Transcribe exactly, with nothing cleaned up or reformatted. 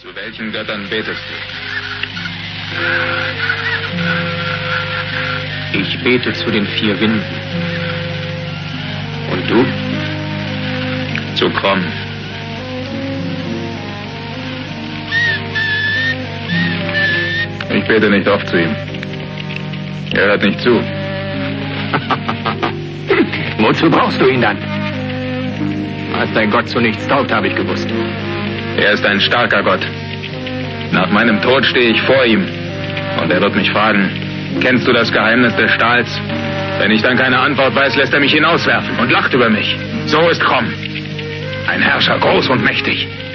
Zu welchen Göttern betest du? Ich bete zu den vier Winden. Und du? Zu Krom. Ich bete nicht oft zu ihm. Er hört nicht zu. Wozu brauchst du ihn dann? Als dein Gott zu nichts taugt, habe ich gewusst. Er ist ein starker Gott. Nach meinem Tod stehe ich vor ihm. Und er wird mich fragen, kennst du das Geheimnis des Stahls? Wenn ich dann keine Antwort weiß, lässt er mich hinauswerfen und lacht über mich. So ist Krom. Ein Herrscher, groß und mächtig.